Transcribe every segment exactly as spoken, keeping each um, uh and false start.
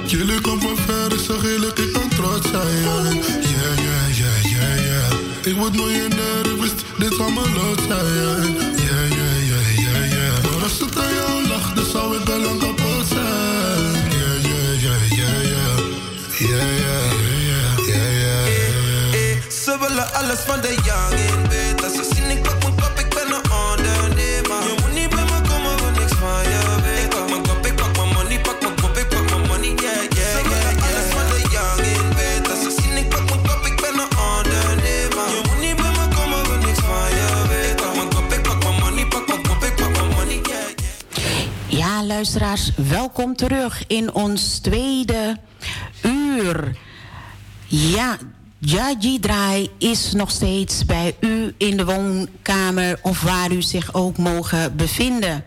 Jullie komen van ver, dus zeg eerlijk, ik kan trots zijn. Yeah, yeah, yeah, yeah, yeah. Ik word miljonair, ik wist, dit zou mijn lot zijn. Yeah, yeah, yeah, yeah, yeah. Maar als het aan jou lag, dan zou ik al lang kapot zijn. Yeah, yeah, yeah, yeah, yeah. Yeah, yeah, yeah, yeah, yeah. Ze willen alles van de youngin, weet. Als ze zien ik pak mijn kop, ik ben een ondernemer. Je moet niet bij me komen, want niks van je weet. Ik pak mijn kop, ik pak mijn money, pak mijn kop, ik pak mijn money, yeah, yeah. Ze willen alles van de youngin, weet. Als ze zien ik pak mijn kop, ik ben een ondernemer. Je moet niet bij me komen, want niks van je weet. Ik pak mijn kop, ik pak mijn money, pak mijn kop, ik pak mijn money, yeah, yeah. Ja, luisteraars, welkom terug in ons tweede uur. Ja, Jaji Draai is nog steeds bij u in de woonkamer of waar u zich ook mogen bevinden.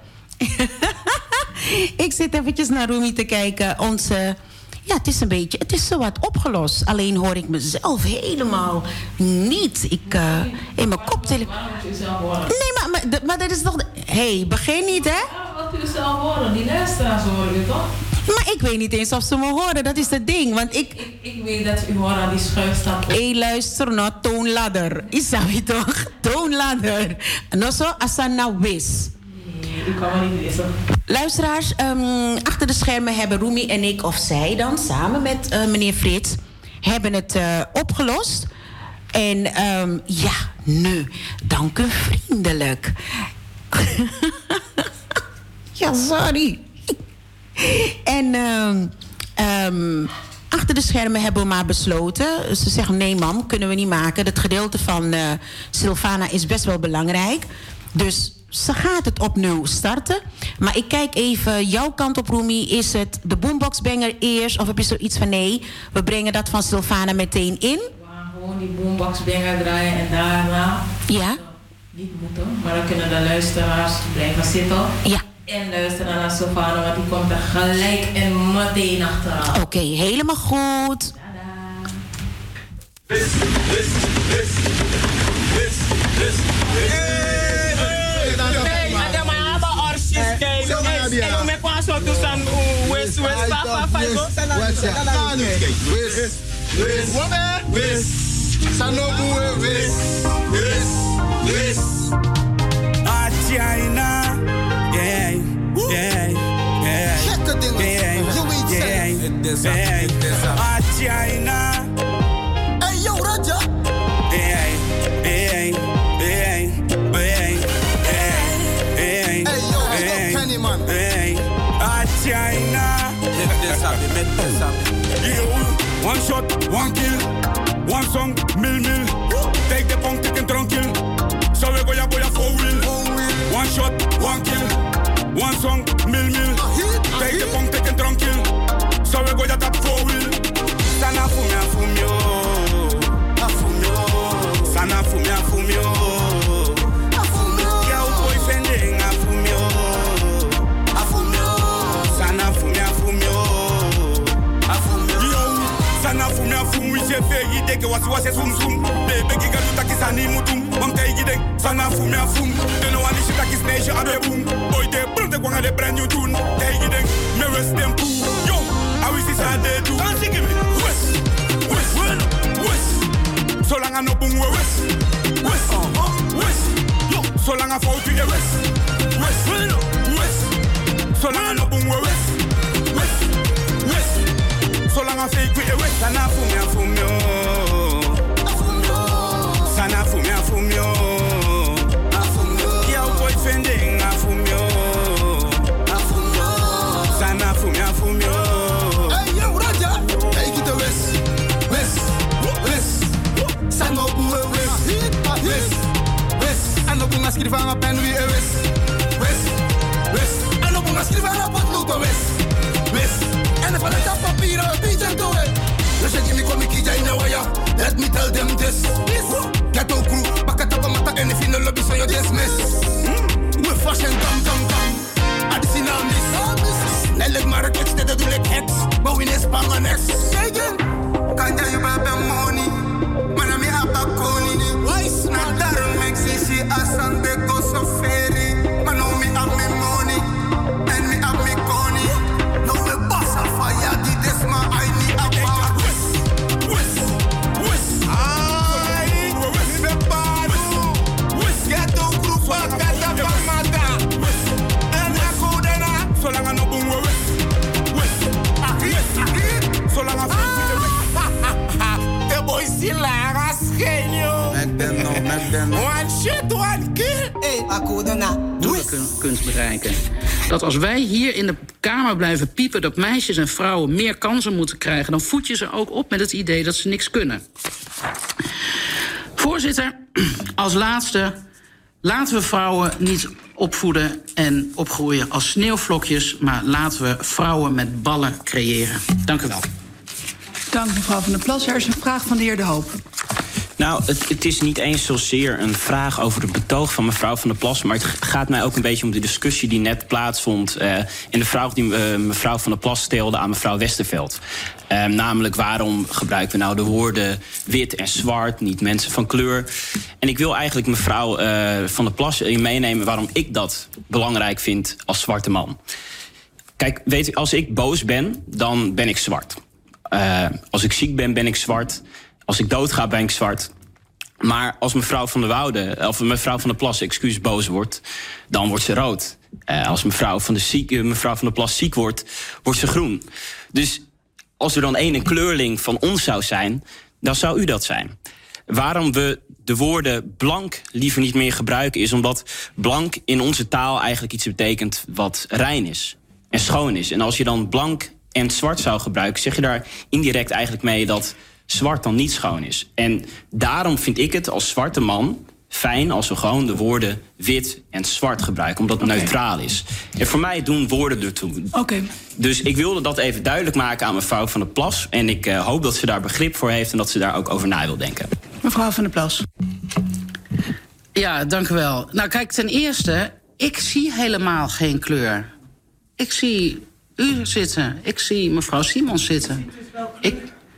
Ik zit eventjes naar Rumi te kijken. Onze, ja, het is een beetje, het is zowat opgelost. Alleen hoor ik mezelf helemaal niet. Ik, uh, in mijn koptelefoon. Nee, maar, maar, maar dat is toch... Hé, hey, begin niet, hè? Ja, wat u zelf horen, die luisteraars horen u toch? Maar ik weet niet eens of ze me horen, dat is het ding. Want ik... Ik, ik weet dat u hoort aan die schuifstap. Hé, hey, luister nou, toonladder. Is dat je toch? Toonladder. Nou zo, Asana Wis. Nee, ik kan me niet lezen. Luisteraars, um, achter de schermen hebben Rumi en ik, of zij dan, samen met uh, meneer Frits, hebben het uh, opgelost. En um, ja, nu, dank u vriendelijk. Ja, sorry. En um, um, achter de schermen hebben we maar besloten. Ze zeggen, nee mam, kunnen we niet maken. Het gedeelte van uh, Sylvana is best wel belangrijk. Dus ze gaat het opnieuw starten. Maar ik kijk even jouw kant op, Rumi. Is het de boomboxbanger eerst? Of heb je zoiets van, nee, we brengen dat van Sylvana meteen in? Ja, gewoon die boomboxbanger draaien en daarna... Ja. Niet moeten, maar dan kunnen de luisteraars blijven zitten. Ja. En luisteren naar Sylvana, want die komt er gelijk en meteen achteraan. Oké, okay, helemaal goed. Wis, wis, wis, wis, wis, wis. Hey, ada mama orsis kay. En me paso tu san wis wis papa five. Wis, wis, wis, wis. Sanobu wis, wis, wis. Ah China. Yeah, yeah, yeah. Check the ding. Yeah, yeah, yeah. Ah China. Hey yo Raja. Yeah, yeah, yeah, yeah, yeah. Hey yo, hey Kenny man. Hey, ah China. Met this happy, met this happy. Yo, one shot, one kill, one song, mil mil. Take the punk, take and tranquil. So we go ya go ya four wheel. One shot, one kill, one song, mil mil. Take the punk, take and tranquil. So we go ya tap four wheel. Sana fumia fumio, afumio. Sana fumia fumio, afumio. Ya boy fending afumio, afumio. Sana fumia fumio, afumio. Yo, sana fumia fumio. Je fais idée que wasi wasi zoom zoom. Bébé qui gagne ta kisani mutum. Mam tay gidek, sana fumia fum. De no one shit takis neige abe boom. Boy de brand kwanga de brand new tune. Tay gidek, me rest them poo. Yo, I wish this I did do. Can't give me. West, west, west. So long I no boom west, west, west. Yo, so long I fall to the west, west, west. So long I no boom west, west, west. So long I fake with the west. Sana fumia fumio, sana fumia fumio, afumio. Yo, boy fending afumio, afumio. Sana fumia fumio. Hey yo Raja, take it the west, west, west. Sana boe west, west, west. Ano bunga skriva nga pen wie west, west, west. Ano bunga skriva nga potluko west, west. En van het papieren, Peter doe het. Dus je me kom ik hier in waya. Let me tell them this. Get to crew, back at up mata en if you no lobby so you dismiss. We fashion gum gum gum. Additional miss. Nelly mark it's the do like X, but we need spang on X. Again. Can't you baby money? Man me have a coni. Wise not that makes it see us and go so ferry. Man know me have me money and me have me coni. No we boss on fire did this man. doelen kunt bereiken. Dat als wij hier in de Kamer blijven piepen dat meisjes en vrouwen meer kansen moeten krijgen, dan voed je ze ook op met het idee dat ze niks kunnen. Voorzitter, als laatste, laten we vrouwen niet opvoeden en opgroeien als sneeuwvlokjes, maar laten we vrouwen met ballen creëren. Dank u wel. Dank mevrouw Van der Plas. Er is een vraag van de heer De Hoop. Nou, het, het is niet eens zozeer een vraag over het betoog van mevrouw Van der Plas, maar het gaat mij ook een beetje om de discussie die net plaatsvond uh, en de vraag die uh, mevrouw Van der Plas stelde aan mevrouw Westerveld. Uh, namelijk, waarom gebruiken we nou de woorden wit en zwart, niet mensen van kleur? En ik wil eigenlijk mevrouw uh, Van der Plas meenemen waarom ik dat belangrijk vind als zwarte man. Kijk, weet u, als ik boos ben, dan ben ik zwart. Uh, als ik ziek ben, ben ik zwart. Als ik doodga, ben ik zwart. Maar als mevrouw Van der Woude, of mevrouw Van der Plas, excuus, boos wordt, dan wordt ze rood. Uh, als mevrouw van, de ziek, mevrouw Van der Plas ziek wordt, wordt ze groen. Dus als er dan één kleurling van ons zou zijn, dan zou u dat zijn. Waarom we de woorden blank liever niet meer gebruiken, is omdat blank in onze taal eigenlijk iets betekent wat rein is en schoon is. En als je dan blank en zwart zou gebruiken, zeg je daar indirect eigenlijk mee dat zwart dan niet schoon is. En daarom vind ik het als zwarte man fijn als we gewoon de woorden wit en zwart gebruiken, omdat het okay. neutraal is. En voor mij doen woorden ertoe. Okay. Dus ik wilde dat even duidelijk maken aan mevrouw Van der Plas. En ik uh, hoop dat ze daar begrip voor heeft en dat ze daar ook over na wil denken. Mevrouw Van der Plas. Ja, dank u wel. Nou kijk, ten eerste, ik zie helemaal geen kleur. Ik zie u zitten. Ik zie mevrouw Simons zitten. Ik...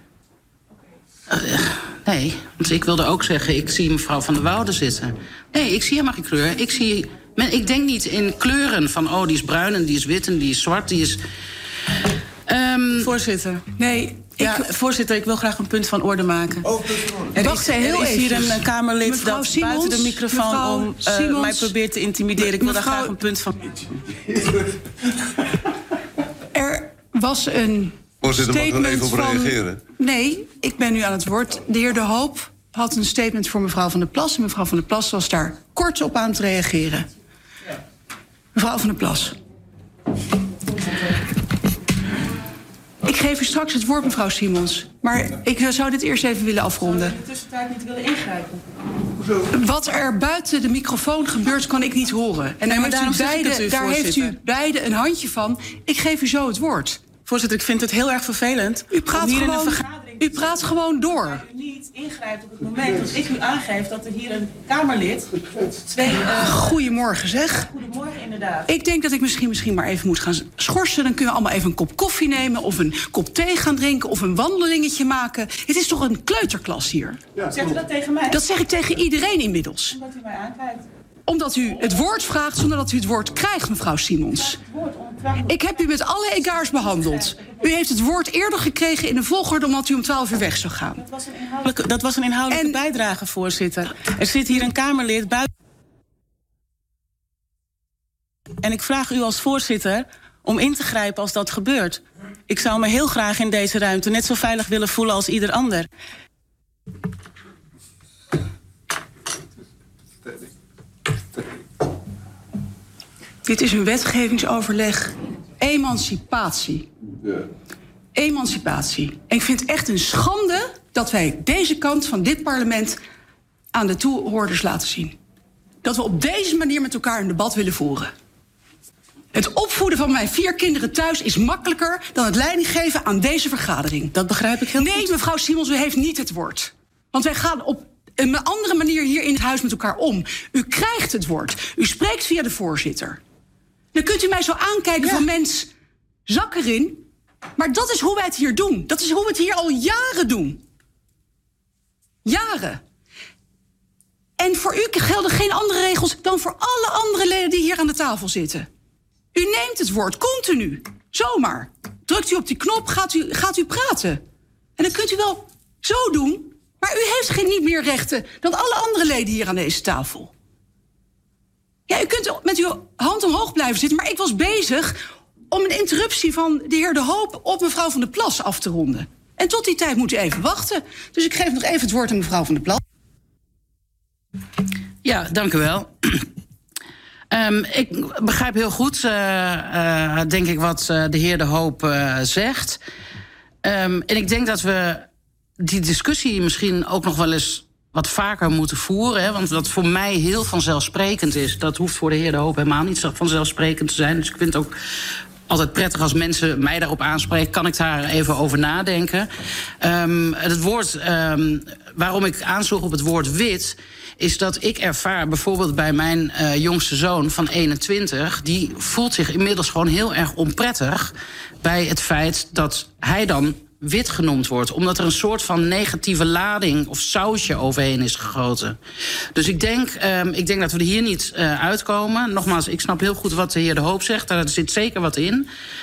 Uh, nee, want ik wilde ook zeggen, ik zie mevrouw Van der Woude zitten. Nee, ik zie helemaal geen kleur. Ik, zie, men, ik denk niet in kleuren van, oh, die is bruin en die is wit en die is zwart, die is... Um... Voorzitter, nee... Ja, ik, voorzitter, ik wil graag een punt van orde maken. Oh, er Wacht is, heel er is hier even. een Kamerlid mevrouw dat Simons, buiten de microfoon om uh, mij probeert te intimideren. Ik wil mevrouw, daar graag een punt van... Er was een Voorzitter, mag ik er even op van... reageren? Nee, ik ben nu aan het woord. De heer De Hoop had een statement voor mevrouw Van der Plas. En mevrouw Van der Plas was daar kort op aan te reageren. Mevrouw Van der Plas. Ik geef u straks het woord, mevrouw Simons. Maar ik zou dit eerst even willen afronden. Zou u in de tussentijd niet willen ingrijpen? Wat er buiten de microfoon gebeurt, kan ik niet horen. En nee, daar, heeft u, beide, u, daar heeft u beide een handje van. Ik geef u zo het woord. Voorzitter, ik vind het heel erg vervelend. U praat, hier gewoon, in een vergadering u praat gewoon door. U niet ingrijpt op het moment dat ik u aangeef dat er hier een Kamerlid... Twee, uh, Goedemorgen, zeg. Goedemorgen, inderdaad. Ik denk dat ik misschien, misschien maar even moet gaan schorsen. Dan kunnen we allemaal even een kop koffie nemen... of een kop thee gaan drinken of een wandelingetje maken. Het is toch een kleuterklas hier? Ja, zegt u dat tegen mij? Dat zeg ik tegen iedereen inmiddels. Omdat u mij aankijkt. Omdat u het woord vraagt zonder dat u het woord krijgt, mevrouw Simons. Ik heb u met alle egaars behandeld. U heeft het woord eerder gekregen in de volgorde omdat u om twaalf uur weg zou gaan. Dat was een inhoudelijke, dat was een inhoudelijke en... bijdrage, voorzitter. Er zit hier een Kamerlid buiten. En ik vraag u als voorzitter om in te grijpen als dat gebeurt. Ik zou me heel graag in deze ruimte net zo veilig willen voelen als ieder ander. Dit is een wetgevingsoverleg. Emancipatie. Ja. Emancipatie. En ik vind het echt een schande dat wij deze kant van dit parlement aan de toehoorders laten zien. Dat we op deze manier met elkaar een debat willen voeren. Het opvoeden van mijn vier kinderen thuis is makkelijker dan het leiding geven aan deze vergadering. Dat begrijp ik heel nee, goed. Nee, mevrouw Simons, u heeft niet het woord. Want wij gaan op een andere manier hier in het huis met elkaar om. U krijgt het woord. U spreekt via de voorzitter. Dan kunt u mij zo aankijken ja. van mens, zak erin. Maar dat is hoe wij het hier doen. Dat is hoe we het hier al jaren doen. Jaren. En voor u gelden geen andere regels dan voor alle andere leden die hier aan de tafel zitten. U neemt het woord, continu. Zomaar. Drukt u op die knop, gaat u, gaat u praten. En dan kunt u wel zo doen. Maar u heeft geen niet meer rechten dan alle andere leden hier aan deze tafel. Ja, u kunt met uw hand omhoog blijven zitten, maar ik was bezig om een interruptie van de heer De Hoop op mevrouw Van der Plas af te ronden. En tot die tijd moet u even wachten. Dus ik geef nog even het woord aan mevrouw Van der Plas. Ja, dank u wel. Um, ik begrijp heel goed, uh, uh, denk ik, wat uh, de heer De Hoop uh, zegt. Um, en ik denk dat we die discussie misschien ook nog wel eens wat vaker moeten voeren. Hè, want wat voor mij heel vanzelfsprekend is, dat hoeft voor de heer De Hoop helemaal niet zo vanzelfsprekend te zijn. Dus ik vind het ook altijd prettig als mensen mij daarop aanspreken. Kan ik daar even over nadenken? Um, het woord, um, waarom ik aansloeg op het woord wit, is dat ik ervaar bijvoorbeeld bij mijn uh, jongste zoon van eenentwintig... die voelt zich inmiddels gewoon heel erg onprettig bij het feit dat hij dan wit genoemd wordt, omdat er een soort van negatieve lading of sausje overheen is gegoten. Dus ik denk, um, ik denk dat we er hier niet uh, uitkomen. Nogmaals, ik snap heel goed wat de heer De Hoop zegt. Daar zit zeker wat in.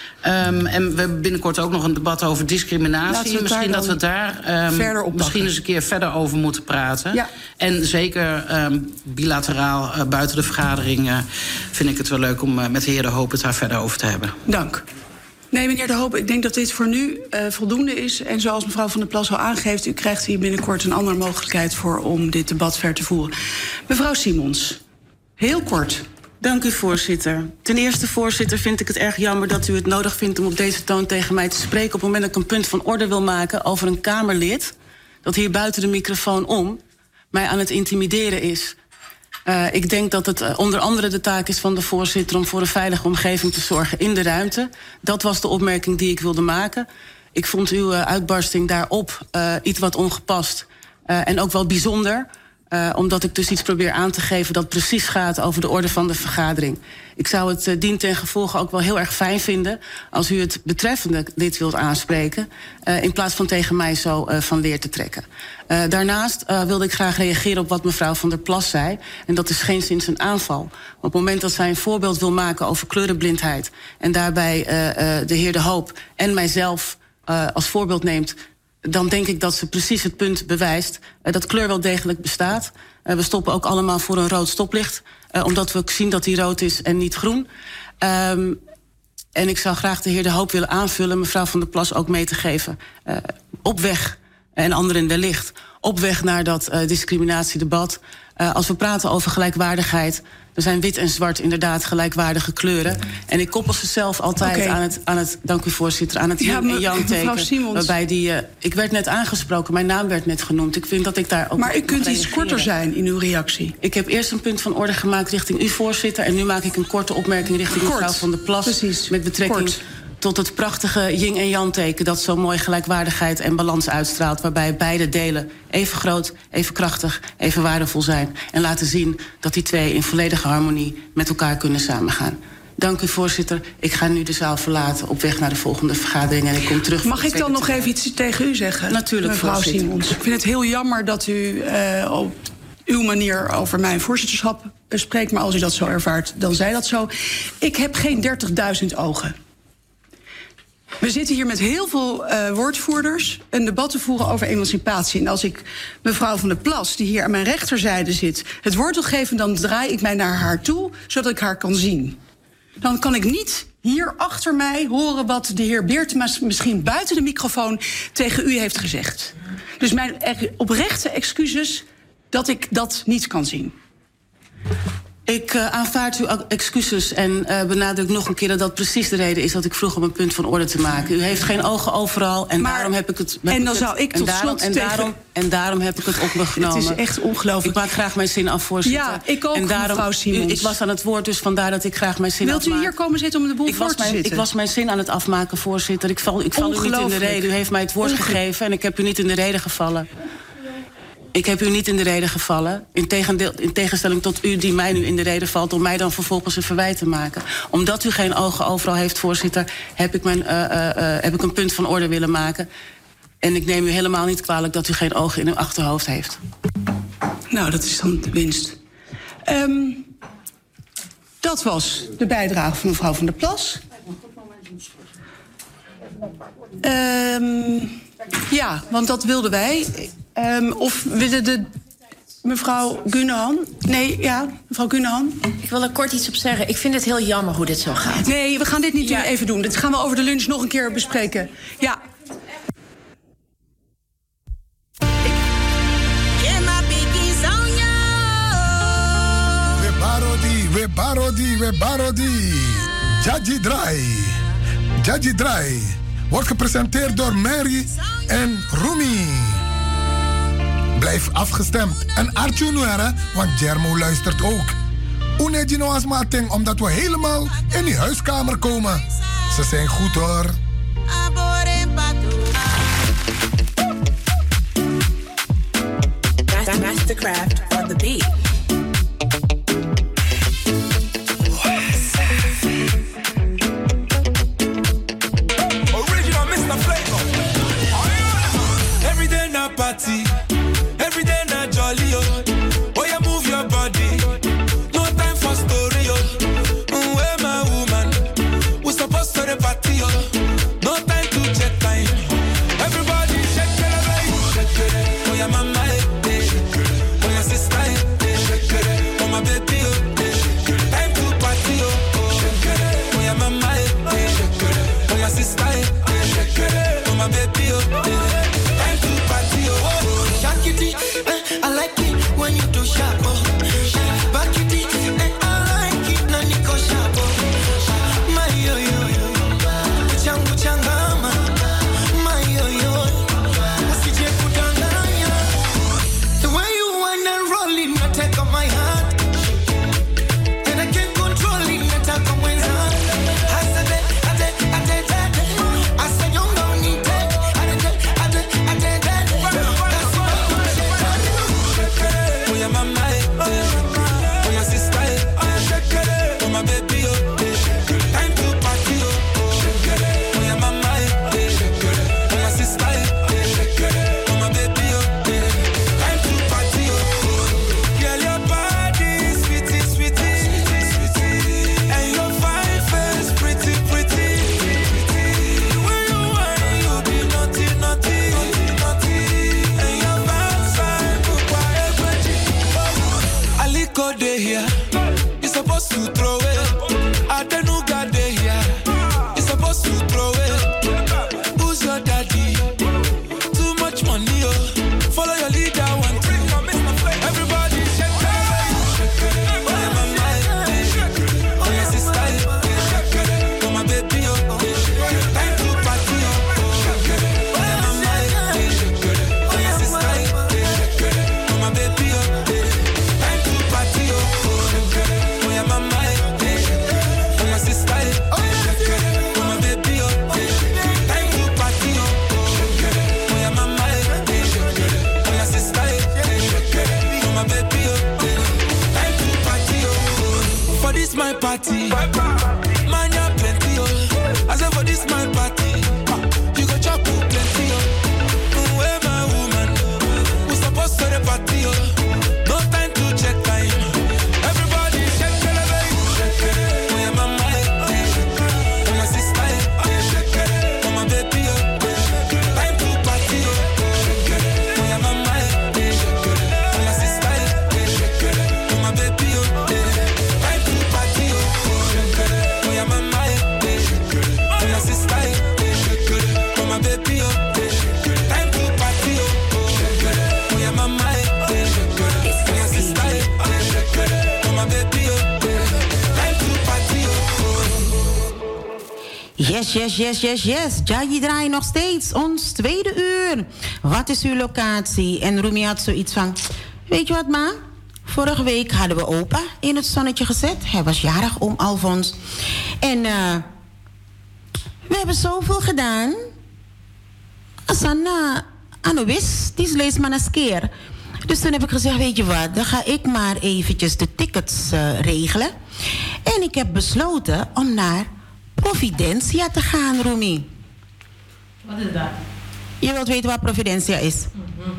Um, en we hebben binnenkort ook nog een debat over discriminatie. Misschien dat we daar um, misschien eens een keer verder over moeten praten. Ja. En zeker um, bilateraal uh, buiten de vergadering uh, vind ik het wel leuk om uh, met de heer De Hoop het daar verder over te hebben. Dank. Nee, meneer De Hoop, ik denk dat dit voor nu uh, voldoende is. En zoals mevrouw Van der Plas al aangeeft, u krijgt hier binnenkort een andere mogelijkheid voor om dit debat verder te voeren. Mevrouw Simons, heel kort. Dank u, voorzitter. Ten eerste, voorzitter, vind ik het erg jammer dat u het nodig vindt om op deze toon tegen mij te spreken op het moment dat ik een punt van orde wil maken over een Kamerlid dat hier buiten de microfoon om mij aan het intimideren is. Uh, ik denk dat het uh, onder andere de taak is van de voorzitter om voor een veilige omgeving te zorgen in de ruimte. Dat was de opmerking die ik wilde maken. Ik vond uw uh, uitbarsting daarop uh, iets wat ongepast uh, en ook wel bijzonder. Uh, omdat ik dus iets probeer aan te geven dat precies gaat over de orde van de vergadering. Ik zou het uh, dien ten gevolge ook wel heel erg fijn vinden als u het betreffende lid wilt aanspreken, Uh, in plaats van tegen mij zo uh, van leer te trekken. Uh, daarnaast uh, wilde ik graag reageren op wat mevrouw Van der Plas zei. En dat is geenszins een aanval. Op het moment dat zij een voorbeeld wil maken over kleurenblindheid en daarbij uh, uh, de heer De Hoop en mijzelf uh, als voorbeeld neemt, dan denk ik dat ze precies het punt bewijst uh, dat kleur wel degelijk bestaat. Uh, we stoppen ook allemaal voor een rood stoplicht, uh, omdat we zien dat die rood is en niet groen. Um, en ik zou graag de heer De Hoop willen aanvullen, mevrouw Van der Plas ook mee te geven. Uh, op weg, en anderen wellicht, op weg naar dat uh, discriminatiedebat. Uh, als we praten over gelijkwaardigheid, er zijn wit en zwart inderdaad gelijkwaardige kleuren. En ik koppel ze zelf altijd okay. aan, het, aan het, dank u voorzitter, aan het yin ja, en yang teken. Waarbij die, uh, ik werd net aangesproken, mijn naam werd net genoemd. Ik vind dat ik daar ook. Maar u kunt iets korter zijn in uw reactie. Ik heb eerst een punt van orde gemaakt richting u, voorzitter. En nu maak ik een korte opmerking richting Kort. mevrouw Van der Plas. Precies. Met betrekking Kort. tot het prachtige yin en yang teken dat zo mooi gelijkwaardigheid en balans uitstraalt, waarbij beide delen even groot, even krachtig, even waardevol zijn en laten zien dat die twee in volledige harmonie met elkaar kunnen samengaan. Dank u, voorzitter. Ik ga nu de zaal verlaten op weg naar de volgende vergadering en ik kom terug. Mag ik dan nog even iets tegen u zeggen? Natuurlijk, mevrouw voorzitter. Simons. Ik vind het heel jammer dat u uh, op uw manier over mijn voorzitterschap spreekt, maar als u dat zo ervaart, dan zij dat zo. Ik heb geen dertigduizend ogen. We zitten hier met heel veel uh, woordvoerders een debat te voeren over emancipatie. En als ik mevrouw Van der Plas, die hier aan mijn rechterzijde zit, het woord wil geven, dan draai ik mij naar haar toe, zodat ik haar kan zien. Dan kan ik niet hier achter mij horen wat de heer Beertema misschien buiten de microfoon tegen u heeft gezegd. Dus mijn oprechte excuses dat ik dat niet kan zien. Ik uh, aanvaard uw excuses en uh, benadruk nog een keer dat dat precies de reden is dat ik vroeg om een punt van orde te maken. U heeft geen ogen overal en maar, daarom heb ik het. En dan zou ik tot en slot en, tegen... daarom, en daarom heb ik het op me genomen. Het is echt ongelooflijk. Ik maak graag mijn zin af, voorzitter. Ja, ik ook, en daarom, mevrouw Simons. U, ik was aan het woord, dus vandaar dat ik graag mijn zin Wilt afmaak. Wilt u hier komen zitten om de boel ik voor te mijn, zitten? Ik was mijn zin aan het afmaken, voorzitter. Ik val, ik val u niet in de reden. U heeft mij het woord Onge... gegeven en ik heb u niet in de reden gevallen. Ik heb u niet in de reden gevallen. In, tegendeel, in tegenstelling tot u die mij nu in de reden valt, om mij dan vervolgens een verwijt te maken. Omdat u geen ogen overal heeft, voorzitter, heb ik, mijn, uh, uh, uh, heb ik een punt van orde willen maken. En ik neem u helemaal niet kwalijk dat u geen ogen in uw achterhoofd heeft. Nou, dat is dan de winst. Um, dat was de bijdrage van mevrouw Van der Plas. Um, ja, want dat wilden wij. Um, of willen de mevrouw Gunahan? Nee, ja, mevrouw Gunahan. Ik wil er kort iets op zeggen. Ik vind het heel jammer hoe dit zo gaat. Nee, we gaan dit niet ja. even doen. Dit gaan we over de lunch nog een keer bespreken. Ja. We parodi, we parodi. barodi, we barodi. Jaji Drai. Jaji Drai wordt gepresenteerd door Mary en Rumi. Blijf afgestemd. En Arthur Nuera, want Jermo luistert ook. Unejino Asmating, omdat we helemaal in die huiskamer komen. Ze zijn goed hoor. Mastercraft on the beat. Original mister Flavor. Every day na party, every day na jolly oh. Oh you move your body, no time for story oh. Mm, where my woman, we supposed to the party oh. No time to check time. Everybody shake it, baby. Shake it, oh yeah mama. My baby, oh, time to party, oh, oh, yeah, my mind, oh, my sister, oh, my baby, oh, time to party, oh, Shakity, I like it when you do sharp, oh, Bakity, I like it, Naniko sharp, oh, my yo yo yo, Changu changama, my yo yo, Asije kudanganya, the way you wanna roll it, not take on my heart. Party, man, you plenty, oh. I said for this my party, you go chop plenty, oh. Where my woman, we supposed to the party, oh. No time to check time. Everybody shake it, baby. Shake it, oh yeah, my mind, oh my sister, oh my baby, oh. Time to party, oh. Shake it, oh yeah, my mind, oh my sister, oh my baby, oh. Yes, yes, yes, yes, yes. Jaji draait nog steeds ons tweede uur. Wat is uw locatie? En Rumi had zoiets van, weet je wat ma? Vorige week hadden we opa in het zonnetje gezet. Hij was jarig, oom Alfons. En uh, we hebben zoveel gedaan. Asana, ano wis, die lees maar eens keer. Dus toen heb ik gezegd, weet je wat, dan ga ik maar eventjes de tickets uh, regelen. En ik heb besloten om naar Providencia te gaan, Rumi. Wat is dat? Je wilt weten waar Providencia is? Mm-hmm.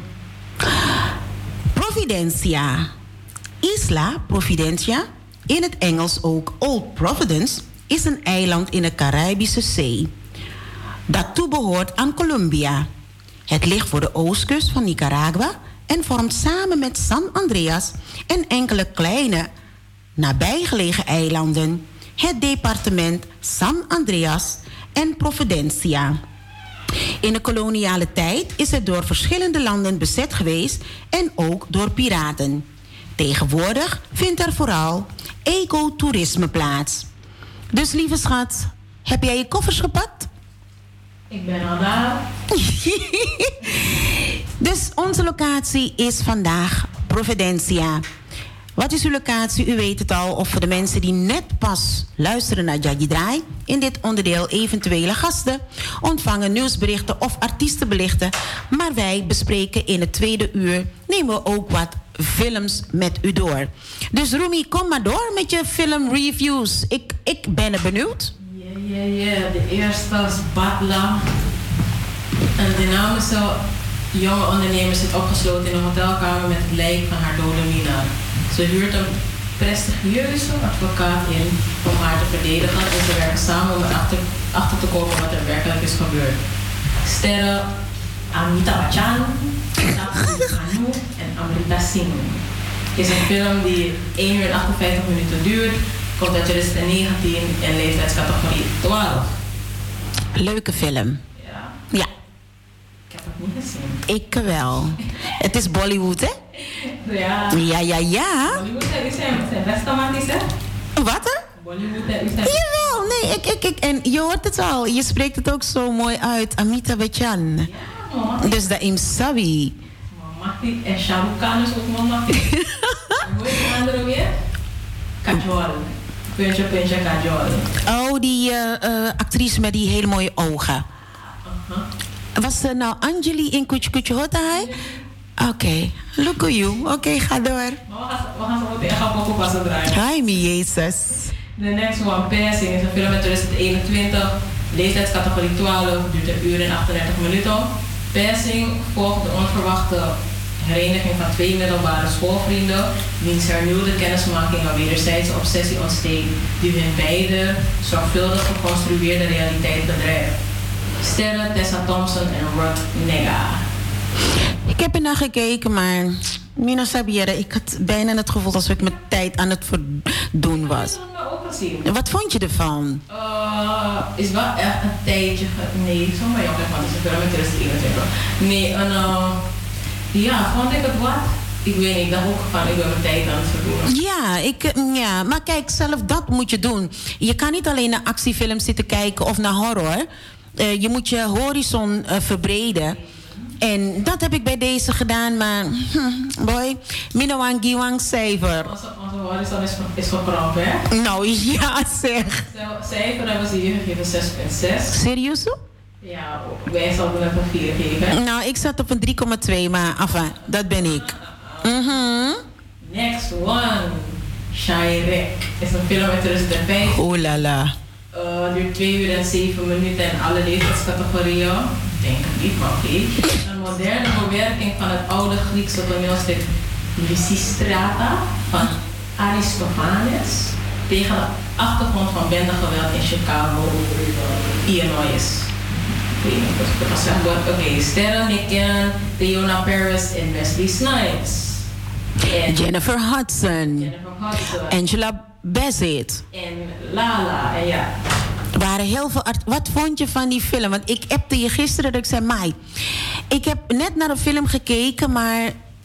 Providencia. Isla Providencia, in het Engels ook Old Providence, is een eiland in de Caribische Zee. Dat toebehoort aan Colombia. Het ligt voor de oostkust van Nicaragua en vormt samen met San Andreas en enkele kleine nabijgelegen eilanden het departement San Andreas en Providencia. In de koloniale tijd is het door verschillende landen bezet geweest en ook door piraten. Tegenwoordig vindt er vooral ecotourismeplaats. Dus lieve schat, heb jij je koffers gepakt? Ik ben al daar. Dus onze locatie is vandaag Providencia. Wat is uw locatie? U weet het al. Of voor de mensen die net pas luisteren naar Jaggi Draai. In dit onderdeel eventuele gasten ontvangen nieuwsberichten of artiestenbelichten. Maar wij bespreken in het tweede uur, nemen we ook wat films met u door. Dus Rumi, kom maar door met je filmreviews. Ik, ik ben er benieuwd. Ja, ja, ja. De eerste is Batla. Een dynamische jonge ondernemer zit opgesloten in een hotelkamer met het lijk van haar dode minnaar. Ze huurt een prestigieuze advocaat in om haar te verdedigen en ze werken samen om erachter achter te komen wat er werkelijk is gebeurd. Sterren Amita Bachchan, Tapan Kanu en Amrita Singh. Het is een film die één uur en achtenvijftig minuten duurt, komt uit twintig negentien en leeftijdscategorie twaalf. Leuke film. Ja? Ja. Ik heb het niet gezien. Ik wel. Het is Bollywood, hè? Ja. Ja, ja, ja. Bollywood en u zijn, zijn best dramatisch, hè? Wat, hè? Bollywood en u zijn... Jawel, nee, ik, ik, ik. En je hoort het al. Je spreekt het ook zo mooi uit. Amita Bachchan. Ja, mama. Dus dat im sabi. Mama, en Shah Rukh Khan is ook mama. En hoe is de andere weer? Kajol. Puntje, puntje, Kajol. Oh, die uh, uh, actrice met die hele mooie ogen. Uh-huh. Was er nou Anjali in Kuch Kuch Hotai? Oké, okay. Look at you. Oké, okay, ga door. Maar we gaan, we gaan zo meteen gaan poppen passen draaien. Hi, mi Jezus. The next one, Passing, is een film uit twintig eenentwintig. Leeftijdscategorie twaalf, duurt een uur en achtendertig minuten. Passing volgt de onverwachte hereniging van twee middelbare schoolvrienden, wiens hernieuwde kennismaking een wederzijdse obsessie ontsteekt, die hun beide zorgvuldig geconstrueerde realiteit bedrijft. Sterren Tessa Thompson en Rod Nega. Ik heb er naar gekeken, maar Mina Sabiera, ik had bijna het gevoel alsof ik mijn tijd aan het verdoen was. Wat vond je ervan? Uh, is wel echt een tijdje. Nee, zo maar jonger, want het is een film met twintig eenentwintig. Nee, een. Uh, ja, vond ik het wat? Ik weet niet, ik dacht ook van, ik ben mijn tijd aan het verdoen. Ja, ik, ja, maar kijk, zelf dat moet je doen. Je kan niet alleen naar actiefilms zitten kijken of naar horror. Uh, je moet je horizon uh, verbreden. En dat heb ik bij deze gedaan, maar hm, boy, minawang giwang cijfer. Onze, onze horizon is, is gekrompen, hè? Nou ja, zeg. Cijfer hebben ze hier gegeven zes komma zes. Serieus? Ja, wij zouden het een vier geven. Nou, ik zat op een drie komma twee, maar enfin, dat ben ik. Mm-hmm. Next one, Shirek. Is een film uit twintig vijf. Oh la la. Uh, duurt twee uur en zeven minuten en alle leeftijdscategorieën. Ik denk het niet, maar oké. Okay. Een moderne bewerking van het oude Griekse toneelstuk Lysistrata van Aristophanes tegen de achtergrond van bendegeweld in Chicago, Illinois. Ik weet niet of ik het zeg, maar oké. Okay. Sterren, Nick Cannon, Leona Paris en Wesley Snipes. En Jennifer Hudson. Jennifer Hudson. Angela Bassett. En Lala, en ja. Er waren heel veel art- Wat vond je van die film? Want ik appte je gisteren dat ik zei, Mai, ik heb net naar een film gekeken, maar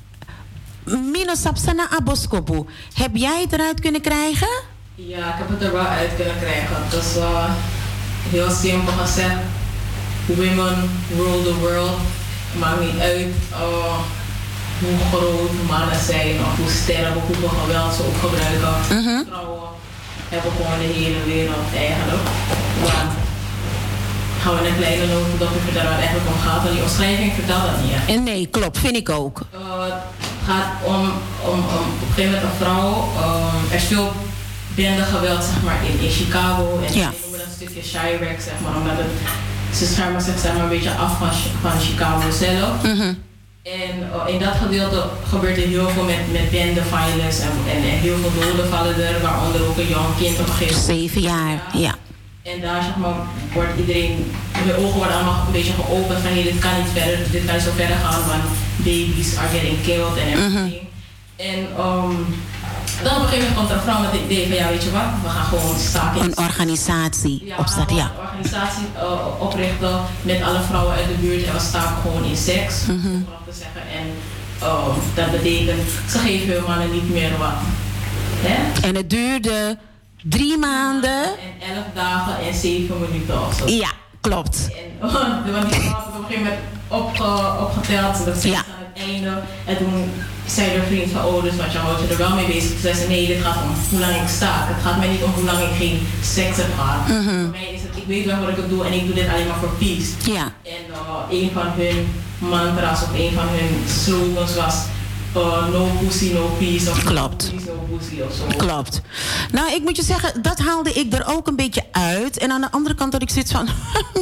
Mino Sapsana Aboskopu. Heb jij het eruit kunnen krijgen? Ja, ik heb het er wel uit kunnen krijgen. Het is uh, heel simpel gezegd. Women rule the world. Maakt niet uit uh, hoe groot mannen zijn of hoe sterk of hoeveel geweld ze ook gebruiken. Mm-hmm. Vrouwen hebben gewoon de hele wereld eigenlijk. Want gaan we een kleine notendopje vertellen waar het eigenlijk om gaat. Want die omschrijving vertelt dat niet. Hè? Nee, klopt, vind ik ook. Uh, het gaat om, om, om op een gegeven moment een vrouw. Um, er is veel bendegeweld zeg maar, in, in Chicago. En ja. Ze noemen dat een stukje Chirac, zeg maar, omdat het, ze schermen zich zeg maar, een beetje af van, van Chicago zelf. Mm-hmm. En uh, in dat gedeelte gebeurt er heel veel met, met bende violence en, en, en heel veel doden vallen er, waaronder ook een jong kind op een gegeven moment. Zeven jaar, ja. ja. En daar zeg maar, wordt iedereen, de ogen worden allemaal een beetje geopend van hey, dit kan niet verder, dit kan niet zo verder gaan, want babies are getting killed en everything. Mm-hmm. En um, dan op een gegeven moment komt er een vrouw met het idee van ja, weet je wat, we gaan gewoon staken. Een organisatie ja, opstarten, ja. Een organisatie uh, oprichten met alle vrouwen uit de buurt en we staken gewoon in seks, mm-hmm. om te zeggen. En uh, dat betekent, ze geven hun mannen niet meer wat Hè? En het duurde drie maanden. En elf dagen en zeven minuten of zo. Ja, klopt. En, want die vrouw had het op een gegeven moment opge, opgeteld. Dat zei ja. aan het einde. En toen zei de vriend van, oh, dus wat je houdt je er wel mee bezig. Toen zei ze, nee, dit gaat om hoe lang ik sta. Het gaat mij niet om hoe lang ik geen seks heb gehad. Mm-hmm. Voor mij is het, ik weet wel wat ik het doe en ik doe dit alleen maar voor peace. Ja. En uh, een van hun mantras of een van hun slogans was uh, no pussy, no peace. Of Klopt. No pussy, no pussy of zo. Klopt. Nou, ik moet je zeggen, dat haalde ik er ook een beetje uit. En aan de andere kant had ik zoiets van,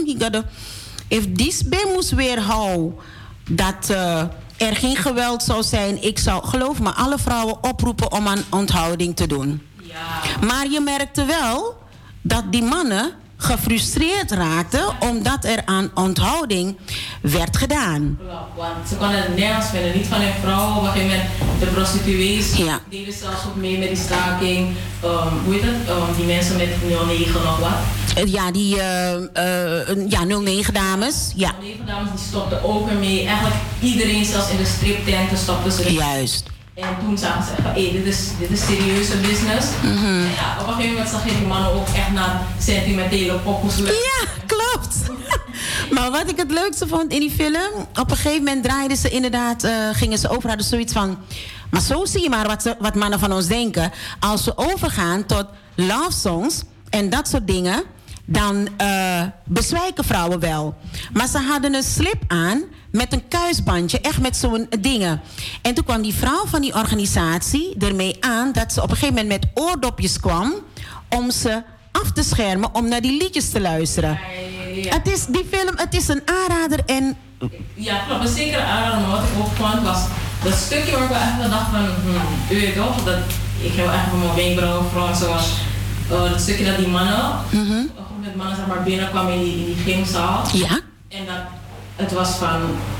if this bij moest weerhouden dat uh, er geen geweld zou zijn, ik zou, geloof me, alle vrouwen oproepen om aan onthouding te doen. Ja. Maar je merkte wel dat die mannen gefrustreerd raakten omdat er aan onthouding werd gedaan. Klopt, want ze konden het nergens vinden. Niet van hun vrouw, op een gegeven moment de prostituees ja. deden zelfs ook mee met die staking. Um, hoe heet het? Um, die mensen met nul negen nog wat? Ja, die uh, uh, ja, nul negen dames. Ja. nul negen dames die stopten ook ermee. Eigenlijk iedereen, zelfs in de striptenten, stopte ze. Juist. En toen zagen ze van, hé, dit is, dit is serieuze business. Mm-hmm. En ja, op een gegeven moment zag je die mannen ook echt naar sentimentele poppels. Ja, klopt. Maar wat ik het leukste vond in die film, op een gegeven moment draaiden ze inderdaad, uh, gingen ze over, hadden zoiets van, maar zo zie je maar wat, ze, wat mannen van ons denken. Als we overgaan tot love songs en dat soort dingen, dan uh, bezwijken vrouwen wel. Maar ze hadden een slip aan met een kuisbandje, echt met zo'n dingen. En toen kwam die vrouw van die organisatie ermee aan dat ze op een gegeven moment met oordopjes kwam om ze af te schermen om naar die liedjes te luisteren. Ja, ja, ja. Het is die film, het is een aanrader en ja, klopt, een zekere aanrader. Maar wat ik ook vond was dat stukje waar ik wel echt dacht van, hm, u weet toch, dat ik heel echt van mijn wenkbrauwen vooral zoals uh, dat stukje dat die mannen, mm-hmm. met mannen zeg maar binnenkwamen in die, in die gymzaal. Ja. En dat het was van,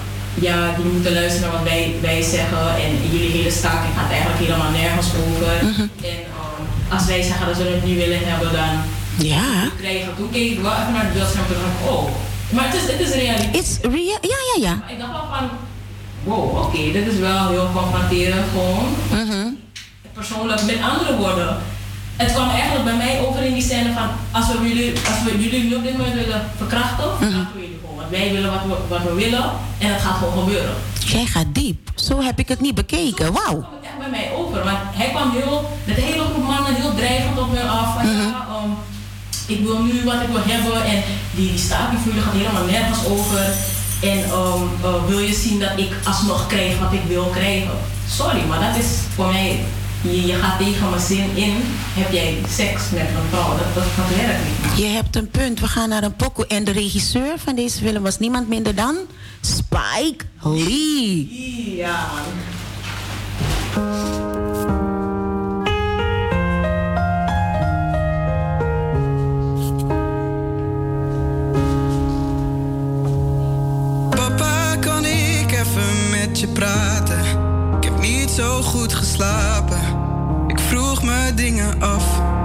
ja, jullie moeten luisteren naar wat wij, wij zeggen en jullie hele staking gaat eigenlijk helemaal nergens over. Mm-hmm. En um, als wij zeggen dat ze het niet willen hebben, dan ja. krijgen we. Toen keek ik wel even naar het beeldscherm en dacht oh, maar het is, het is realiteit. It's real, ja, ja, ja. Maar ik dacht wel van, wow, oké, okay, dit is wel heel confronterend gewoon. Mm-hmm. Persoonlijk, met andere woorden. Het kwam eigenlijk bij mij over in die scène van, als we jullie, als we jullie nu op dit moment willen verkrachten, mm-hmm. dan doen jullie gewoon. Want wij willen wat we, wat we willen en het gaat gewoon gebeuren. Jij gaat diep. Zo heb ik het niet bekeken. Wauw. Zo kwam het echt bij mij over. Want hij kwam heel, met de hele groep mannen heel dreigend op me af. Van, mm-hmm. ja, um, ik wil nu wat ik wil hebben en die, die staking voor jullie gaat helemaal nergens over. En um, uh, wil je zien dat ik alsnog krijg wat ik wil krijgen? Sorry, maar dat is voor mij, je, je gaat tegen mijn zin in, heb jij seks met een vrouw. Dat, dat, dat werkt niet. Je hebt een punt, we gaan naar een pokoe. En de regisseur van deze film was niemand minder dan Spike Lee. Ja, man. Met je praten. Ik heb niet zo goed geslapen. Ik vroeg me dingen af.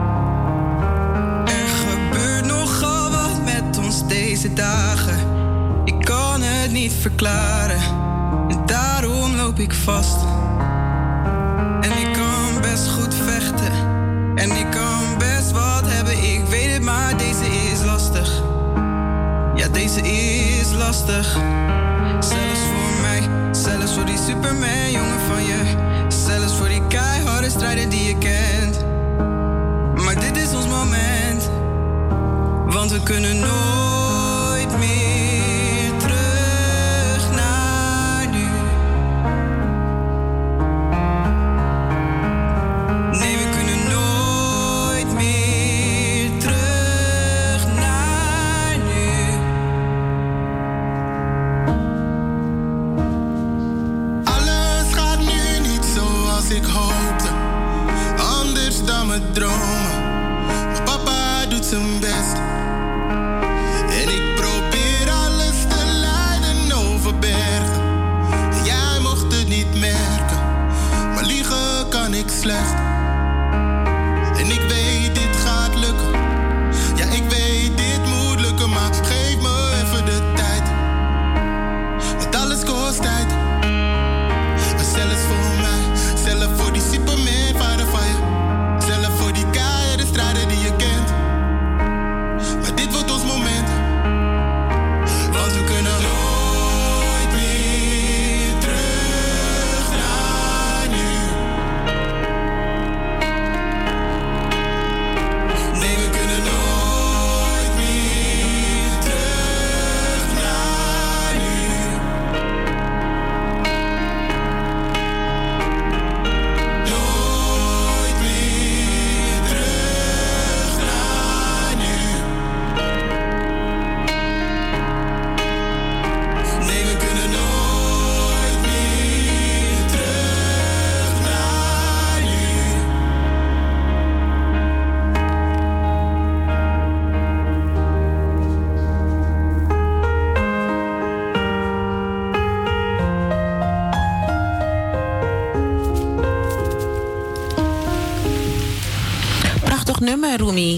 Er gebeurt nogal wat met ons deze dagen. Ik kan het niet verklaren. En daarom loop ik vast. En ik kan best goed vechten. En ik kan best wat hebben. Ik weet het, maar deze is lastig. Ja, deze is lastig. Zelfs voor mij, zelfs voor die Superman jongen van je. Zelfs voor die keiharde strijder die je kent. Maar dit is ons moment. Want we kunnen nooit meer terug naar nu. Nee, we kunnen nooit meer terug naar nu. Alles gaat nu niet zoals ik hoopte. Anders dan mijn dromen. Maar papa doet zijn best.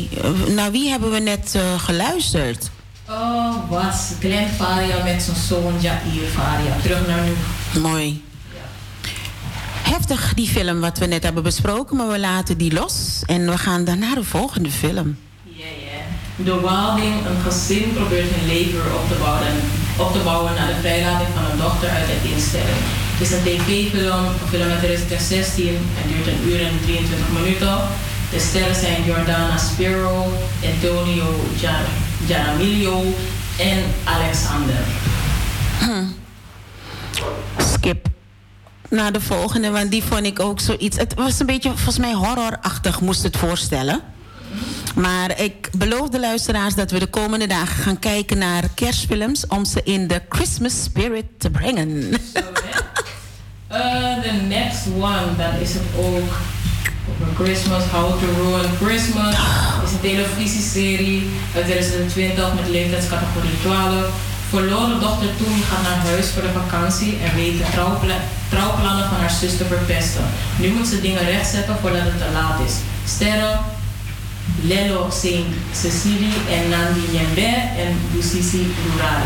Uh, naar wie hebben we net uh, geluisterd? Oh, was Glenn Faria met zijn zoon Jair Faria. Terug naar nu. Mooi. Ja. Heftig, die film wat we net hebben besproken, maar we laten die los. En we gaan dan naar de volgende film. Ja, ja. De Wilding, een gezin probeert hun leven weer op te bouwen, op te bouwen na de vrijlating van een dochter uit de instelling. Het is een tv-film, een film uit twintig zestien en duurt een uur en drieëntwintig minuten. De sterren zijn Jordana Spiro, Antonio Jaramillo en Alexander. Hm. Skip naar de volgende, want die vond ik ook zoiets. Het was een beetje, volgens mij, horrorachtig moest het voorstellen. Maar ik beloof de luisteraars dat we de komende dagen gaan kijken naar kerstfilms om ze in de Christmas spirit te brengen. De uh, next one, dan is het ook over Christmas, How to Ruin Christmas. Het is een televisieserie uit twintig twintig met leeftijdscategorie twaalf. Verloren dochter Toomey gaat naar huis voor de vakantie en weet de trouwpla trouwplannen van haar zus te verpesten. Nu moet ze dingen rechtzetten voordat het te laat is. Sterren Lelo Saint Cecilie en Nandi Nyembe en Busisi Durari.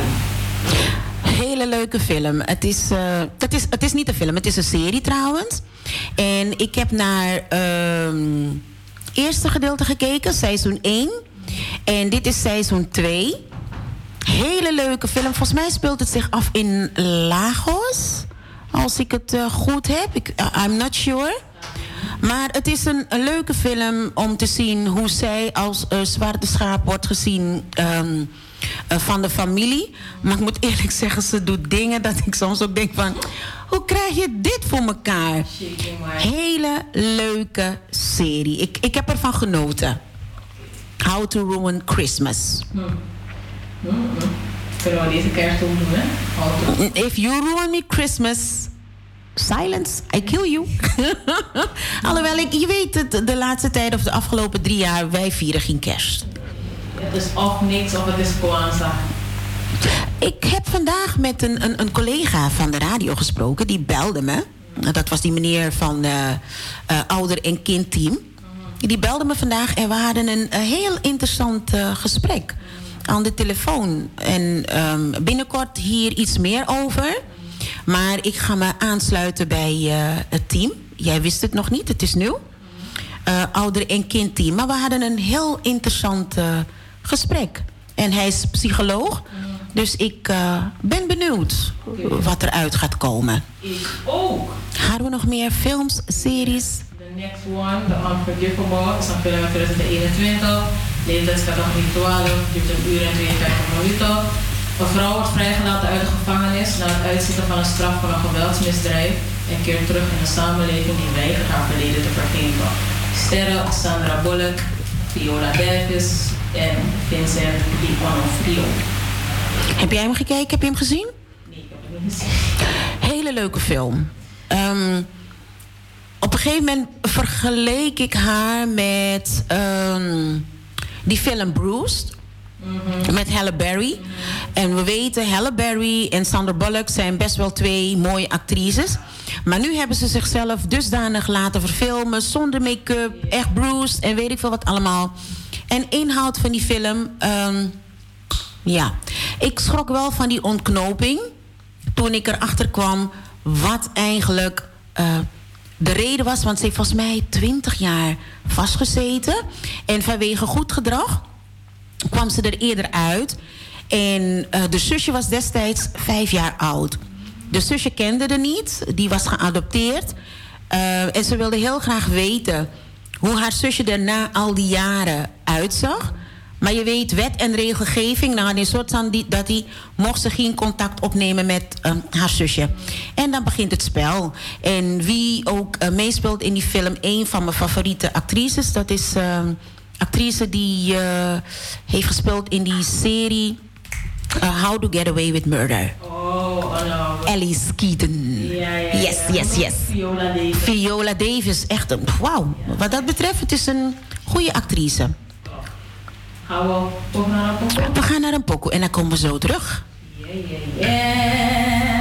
Hele leuke film. Het is, uh, het, is, het is niet een film, het is een serie trouwens. En ik heb naar het uh, eerste gedeelte gekeken, seizoen één. En dit is seizoen twee. Hele leuke film. Volgens mij speelt het zich af in Lagos. Als ik het uh, goed heb. Ik, uh, I'm not sure. Maar het is een, een leuke film om te zien hoe zij als uh, zwarte schaap wordt gezien um, uh, van de familie. Maar ik moet eerlijk zeggen, ze doet dingen dat ik soms ook denk van, hoe krijg je dit voor elkaar? Hele leuke serie. Ik, ik heb ervan genoten. How to Ruin Christmas. Hmm. Hmm. Kunnen we deze kerst ook doen, hè? If you ruin me Christmas, silence, I kill you. Alhoewel, ik, je weet het, de laatste tijd of de afgelopen drie jaar, wij vieren geen kerst. Het is of niks of het is Kwanzaa. Ik heb vandaag met een, een, een collega van de radio gesproken, die belde me. Dat was die meneer van uh, uh, ouder- en kindteam. Die belde me vandaag en we hadden een, een heel interessant uh, gesprek aan de telefoon. En um, binnenkort hier iets meer over. Maar ik ga me aansluiten bij uh, het team. Jij wist het nog niet, het is nieuw. Uh, ouder- en kindteam. Maar we hadden een heel interessant uh, gesprek. En hij is psycholoog. Dus ik uh, ben benieuwd wat eruit gaat komen. Ik ook. Hadden we nog meer films, series? The next one, The Unforgivable, is een film uit twintig eenentwintig. Leeftijdscategorie twaalf, duurt een uur en tweeënvijftig minuten. Een vrouw wordt vrijgelaten uit de gevangenis na het uitzitten van een straf voor een geweldsmisdrijf en keert terug in een samenleving die weigert haar verleden te vergeven. Sterren Sandra Bullock, Viola Davis en Vincent D'Onofrio. Heb jij hem gekeken? Heb je hem gezien? Nee, ik heb hem niet gezien. Hele leuke film. Um, op een gegeven moment vergeleek ik haar met um, die film Bruised. Mm-hmm. Met Halle Berry. Mm-hmm. En we weten, Halle Berry en Sandra Bullock zijn best wel twee mooie actrices. Maar nu hebben ze zichzelf dusdanig laten verfilmen, zonder make-up, echt bruised en weet ik veel wat allemaal. En inhoud van die film, um, ja. Ik schrok wel van die ontknoping toen ik erachter kwam wat eigenlijk uh, de reden was. Want ze heeft volgens mij twintig jaar vastgezeten. En vanwege goed gedrag kwam ze er eerder uit. En uh, de zusje was destijds vijf jaar oud. De zusje kende er niet. Die was geadopteerd. Uh, en ze wilde heel graag weten hoe haar zusje er na al die jaren uitzag. Maar je weet, wet en regelgeving, nou, in soort van die, dat die mocht ze geen contact opnemen met uh, haar zusje. En dan begint het spel. En wie ook uh, meespeelt in die film, een van mijn favoriete actrices, dat is uh, actrice die uh, heeft gespeeld in die serie uh, How to Get Away with Murder. Oh, oh no. Ellie Keaton. Ja, ja, yes, ja. yes, yes. Viola Davis. Viola Davis, echt een wauw. Ja. Wat dat betreft, het is een goede actrice. Gaan we ook naar een pokoe? We gaan naar een pokoe en dan komen we zo terug. Yeah, yeah, yeah.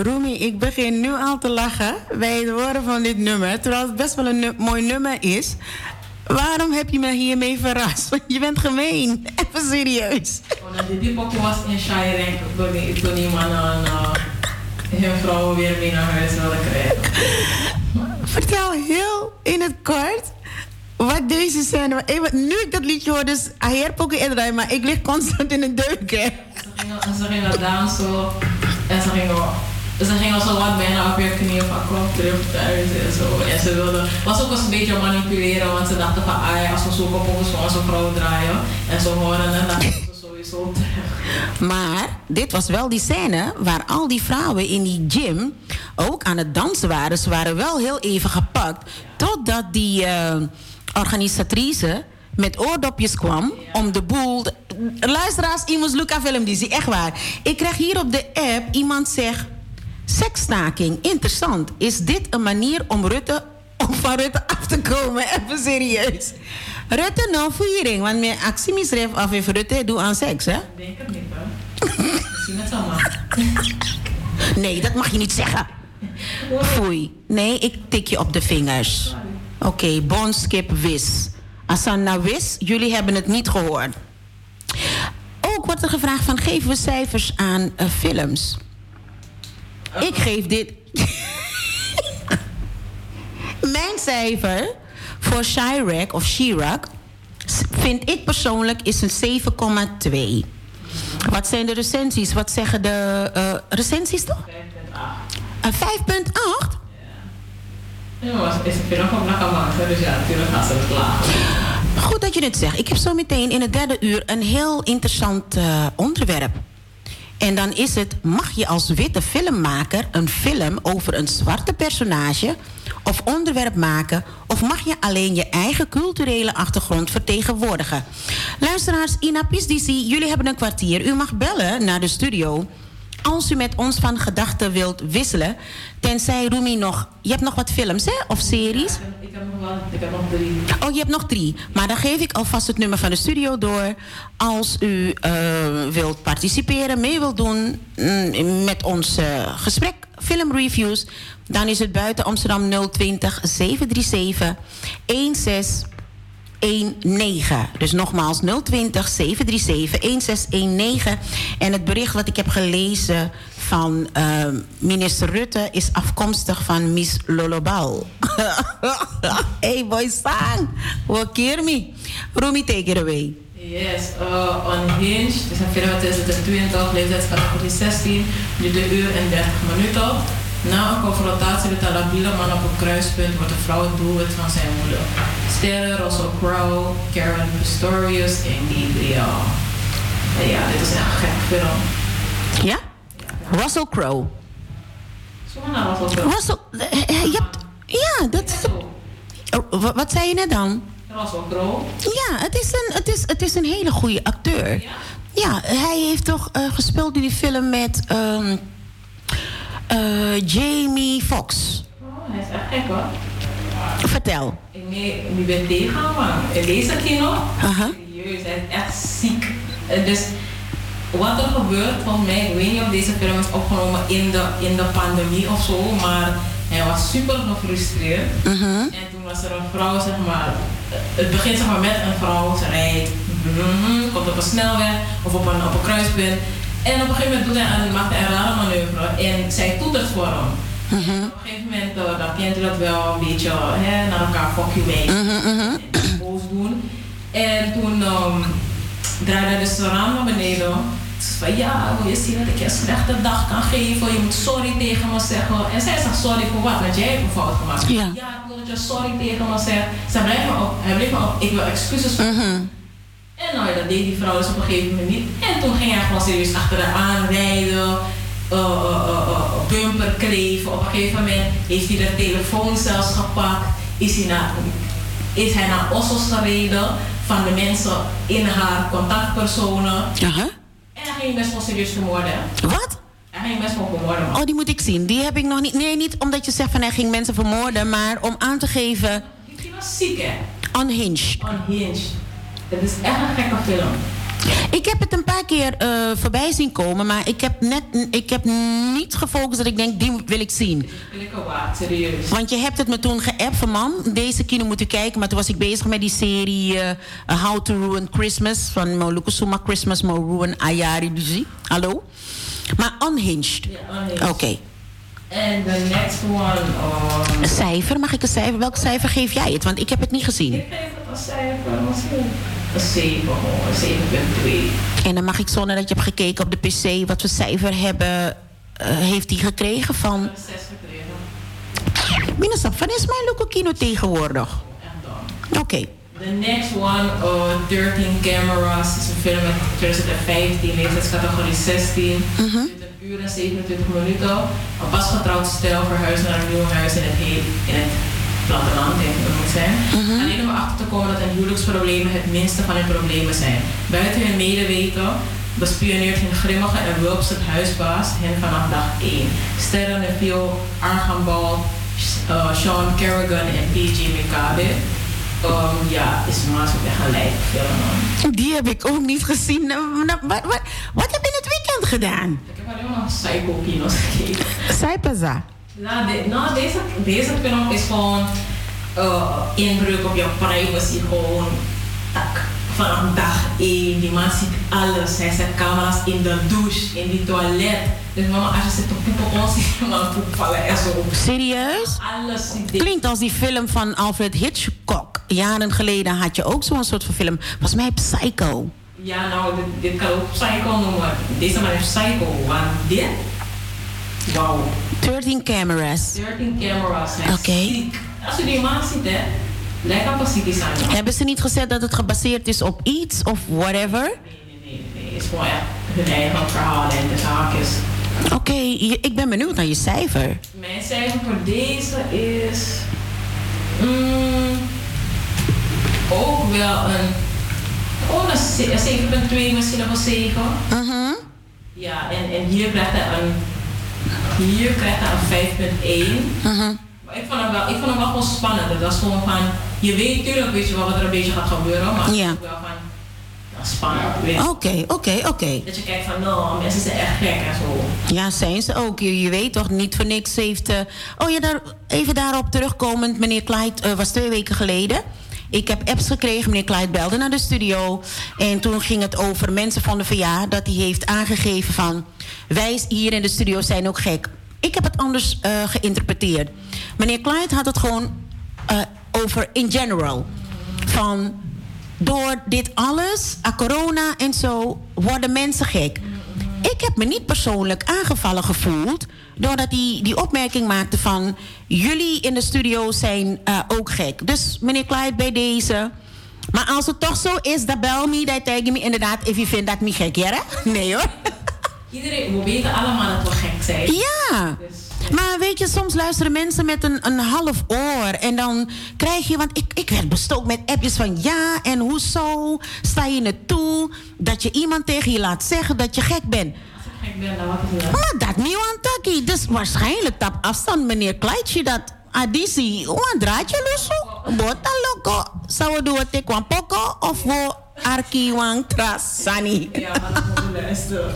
Roemie, ik begin nu al te lachen bij het horen van dit nummer. Terwijl het best wel een nu- mooi nummer is. Waarom heb je me hiermee verrast? Want je bent gemeen. Even serieus. Oh, die pokoe was in Shirek toen iemand hun vrouw weer mee naar huis wilde krijgen. Vertel heel in het kort wat deze scène... Nu ik dat liedje hoor, dus Aher pokoe indraaien, maar ik lig constant in een deuk, hè. Ze gingen, ze gingen dansen en ze gingen... Ze gingen zo wat bijna op je knieën van kom terug thuis en zo. En ze wilden, was ook eens een beetje manipuleren, want ze dachten van ah, als we zo op ons van onze vrouw draaien en zo horen en dan dachten ze sowieso terug. Maar dit was wel die scène waar al die vrouwen in die gym ook aan het dansen waren. Ze waren wel heel even gepakt totdat die uh, organisatrice met oordopjes kwam om de boel... Luisteraars, iemand Luca film die zie echt waar. Ik krijg hier op de app iemand zegt... Seksstaking, interessant. Is dit een manier om Rutte, om van Rutte af te komen? Even serieus. Rutte, nou viering. Want mijn actie misdrijf af even Rutte doe aan seks, hè? Ik denk het niet, hoor. Misschien het allemaal. Nee, dat mag je niet zeggen. Foei. Nee, ik tik je op de vingers. Oké, okay, Bonskip Wis. Asanna Wis, jullie hebben het niet gehoord. Ook wordt er gevraagd van, geven we cijfers aan uh, films? Ik geef dit... Mijn cijfer voor Chirac of Chirac... vind ik persoonlijk is een zeven komma twee. Wat zijn de recensies? Wat zeggen de uh, recensies toch? vijf komma acht. Een vijf komma acht? Ja, ja maar is het nog op lekker maken, dus ja, natuurlijk gaan ze het klagen. Goed dat je het zegt. Ik heb zo meteen in het derde uur een heel interessant uh, onderwerp. En dan is het, mag je als witte filmmaker een film over een zwarte personage of onderwerp maken, of mag je alleen je eigen culturele achtergrond vertegenwoordigen? Luisteraars, Ina Pisdisi, jullie hebben een kwartier. U mag bellen naar de studio als u met ons van gedachten wilt wisselen. Tenzij Roemie nog... Je hebt nog wat films, hè? Of series? Ja, ik, heb nog wel, ik heb nog drie. Oh, je hebt nog drie. Maar dan geef ik alvast het nummer van de studio door. Als u uh, wilt participeren, mee wilt doen mm, met ons uh, gesprek, filmreviews, dan is het buiten Amsterdam nul twintig zeven drie zeven een zes een negen. Dus nogmaals nul twintig zeven drie zeven een zes een negen. En het bericht wat ik heb gelezen van uh, minister Rutte is afkomstig van Miss Lolobal. Hey boy, sang. What keer me? Roemie, take it away. Yes, uh, Unhinged. Het is een film uit twintig twintig, leeftijdscategorie zestien, duurt een uur en dertig minuten. Na een confrontatie met een labiele man op een kruispunt wordt de vrouw het doelwit van zijn moeder. Sterren Russell Crowe, Karen Pistorius en Gabriel. En ja, dit is echt een gek film. Ja? Russell Crowe. Zomaar naar Russell Crowe. Russell, uh, je hebt, ja, dat is... Uh, wat zei je net dan? Russell Crowe. Ja, het is een, het is, het is een hele goede acteur. Ja, ja hij heeft toch uh, gespeeld in die film met... Um, Uh, Jamie Foxx. Oh, hij is echt gek hoor. Vertel. Nee, ik ben tegen man. In deze kino, uh-huh. Serieus, hij is echt ziek. Dus wat er gebeurt, volgens mij, ik weet niet of deze film is opgenomen in de, in de pandemie of zo, maar hij was super gefrustreerd. Uh-huh. En toen was er een vrouw, zeg maar, het begint zeg maar met een vrouw, ze rijdt, mm-hmm, komt op een snelweg of op een, op een kruispunt. En op een gegeven moment doet hij aan, maakt hij een rare manoeuvre en zij toetert voor hem. Uh-huh. Op een gegeven moment uh, dan kent u dat wel een beetje hè, naar elkaar fuck you mee. Uh-huh, uh-huh. En boos doen. En toen um, draaide hij dus de raam naar beneden. Ze zei van ja, wil je zien dat ik je een slechte dag kan geven? Je moet sorry tegen me zeggen. En zij zegt sorry voor wat? Want jij hebt een fout gemaakt. Ja, ja ik wil dat je sorry tegen me zegt. Zij blijft me op, hij bleef me op, ik wil excuses voor. Uh-huh. En nou ja, dat deed die vrouw dus op een gegeven moment niet. En toen ging hij gewoon serieus achter haar aanrijden, uh, uh, uh, uh, bumper kleven. Op een gegeven moment heeft hij de telefoon zelfs gepakt. Is hij naar, is hij naar Ossos gereden van de mensen in haar contactpersonen. Uh-huh. En hij ging best wel serieus vermoorden. Wat? Hij ging best wel vermoorden. Man. Oh, die moet ik zien. Die heb ik nog niet. Nee, niet omdat je zegt van hij ging mensen vermoorden, maar om aan te geven. Die was ziek hè? Unhinged. Unhinged. Het is echt een gekke film. Ik heb het een paar keer uh, voorbij zien komen, maar ik heb, net, ik heb niet gefocust dat ik denk, die wil ik zien. Lekker wat, serieus. Want je hebt het me toen geappt van, man, deze kino moet u kijken. Maar toen was ik bezig met die serie uh, How to Ruin Christmas van Moluku Suma Christmas, Mo Ruin Ayari Duzi. Hallo? Maar Unhinged. Ja, Unhinged. Oké. Okay. En de next one... Um... Een cijfer? Mag ik een cijfer? Welk cijfer geef jij het? Want ik heb het niet gezien. Ik geef het als cijfer misschien een zeven, een zeven punt twee. En dan mag ik zonder dat je hebt gekeken op de pc wat voor cijfer hebben, uh, heeft hij gekregen van... zes gekregen. Minstens, van is mijn Luco Kino tegenwoordig? Oké. Okay. The next one, uh, dertien Cameras, is een film uit twintig vijftien, leeftijdscategorie zestien. Mm-hmm. Een uur en zevenentwintig minuten. Een pasgetrouwd stel verhuist naar een nieuw huis in het, heel, in het platteland, denk ik dat moet zijn. Mm-hmm. Alleen om erachter te komen dat hun huwelijksproblemen het minste van hun problemen zijn. Buiten hun medeweten bespioneert hun grimmige en wulpse huisbaas hen vanaf dag één. Sterren Neville, Archambault, uh, Sean Kerrigan en P J McCabe. Um, ja, is maar zo echt gelijk film. Die heb ik ook niet gezien. Wat, wat, wat heb je in het weekend gedaan? Ik heb alleen maar psycho-kino's gekeken. Psypaza? Nou, de, nou deze, deze film is gewoon uh, inbreuk op je privacy. Gewoon tak, vanaf dag één. Die man ziet alles. Hij zet camera's in de douche, in die toilet. Dus mama, als je zit te poepen, gewoon zie je man poep vallen en zo. Serieus? Alles ziet klinkt als die film van Alfred Hitchcock. Jaren geleden had je ook zo'n soort van film. Volgens mij Psycho. Ja, nou, dit, dit kan ook Psycho noemen. Deze man heeft Psycho. Want dit... Wauw. dertien cameras. dertien cameras. Oké. Okay. Als je die man ziet, hè. Lijkt op een ziek zijn. Hebben ze niet gezegd dat het gebaseerd is op iets of whatever? Nee, nee, nee. nee. Het is gewoon echt hun eigen verhaal en de zaakjes. Oké, okay, ik ben benieuwd naar je cijfer. Mijn cijfer voor deze is... Mm, ook wel een... Gewoon een zeven punt twee, misschien nog een zeven. Uh-huh. Ja, en, en hier krijgt hij een... Hier krijgt hij een vijf punt één. Uh-huh. Maar ik vond hem wel, ik vond hem wel gewoon spannend. Dat is gewoon van... Je weet natuurlijk, weet je wel, wat er een beetje gaat gebeuren. Maar ja. Het is wel van... Ja, spannend. Oké, oké, oké. Dat je kijkt van, nou, mensen zijn echt gek en zo. Ja, zijn ze ook. Je, je weet toch, niet voor niks heeft... Uh... Oh ja, daar, even daarop terugkomend. Meneer Clyde uh, was twee weken geleden. Ik heb apps gekregen. Meneer Clyde belde naar de studio. En toen ging het over mensen van de V A. Dat hij heeft aangegeven van... Wij hier in de studio zijn ook gek. Ik heb het anders uh, geïnterpreteerd. Meneer Clyde had het gewoon uh, over in general. Van... Door dit alles, a corona en zo, worden mensen gek. Ik heb me niet persoonlijk aangevallen gevoeld... doordat hij die opmerking maakte van... jullie in de studio zijn uh, ook gek. Dus meneer Clyde, bij deze... Maar als het toch zo is, dan bel me, dan tegen me inderdaad... if je vindt dat me gek, ja? Nee hoor. Iedereen, we weten allemaal dat we gek zijn. Ja. Dus. Maar weet je, soms luisteren mensen met een, een half oor. En dan krijg je, want ik, ik werd bestookt met appjes van... ja, en hoezo sta je er toe dat je iemand tegen je laat zeggen dat je gek bent? Als ik gek ben, dan wat is dat? Maar dat nieuw aan Taki. Dus waarschijnlijk op afstand, meneer Kleitje, dat... Adisi, hoe draait je lusso? Bota loco. Zou we doen het ik wan poko of we arki wan trasani? Ja, dat moet je luisteren.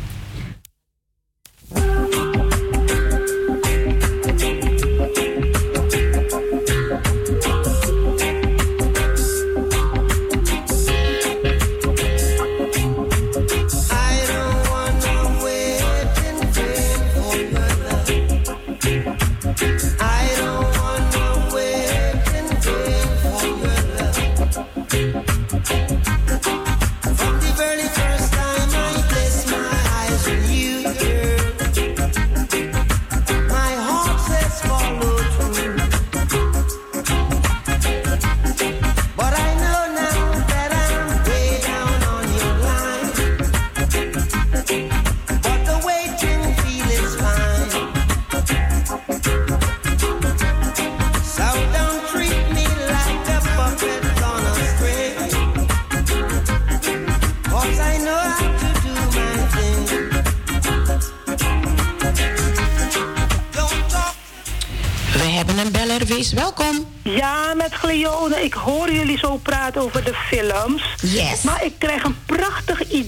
Wees welkom. Ja, met Gleone. Ik hoor jullie zo praten over de films. Yes. Maar ik krijg een prachtig idee